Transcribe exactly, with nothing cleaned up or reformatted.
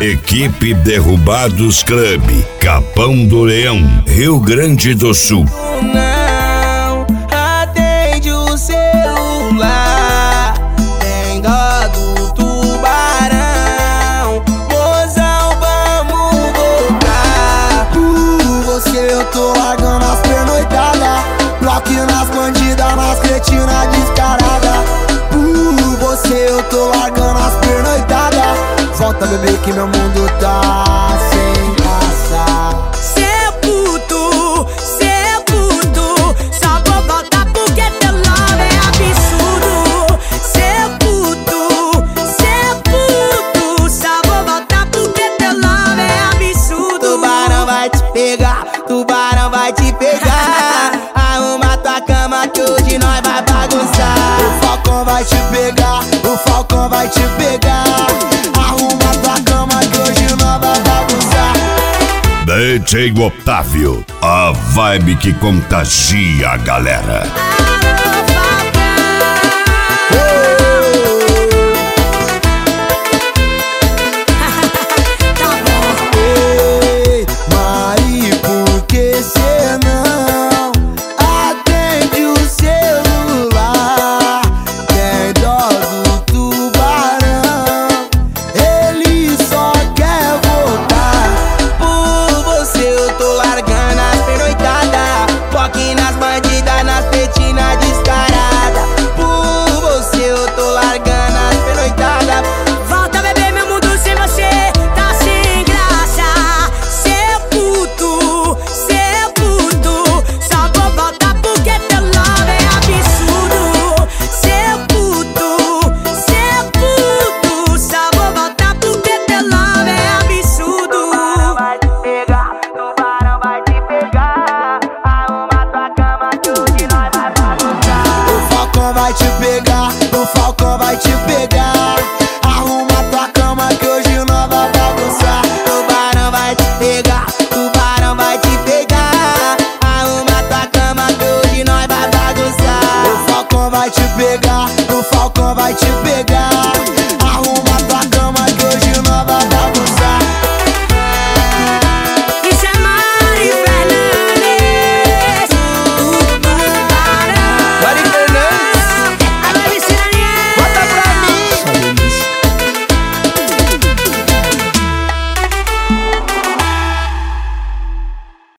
Equipe Derrubados Clube, Capão do Leão, Rio Grande do Sul. Não atende o celular, tem dó do tubarão. Mozão, vamos voltar. Por você eu tô largando as pernoitadas, bloque nas bandidas, nas cretinas descarada. Por você eu tô largando as pernoitadas. Volta, bebê, que meu mundo tá sem graça. Cê é puto, cê é puto, só vou voltar porque teu love é absurdo. Cê é puto, cê é puto, só vou voltar porque teu love é absurdo. Tubarão vai te pegar, tubarão vai te pegar. Arruma tua cama que hoje nós vai bagunçar. O falcão vai te pegar, o falcão vai te pegar. D J Otávio, a vibe que contagia a galera.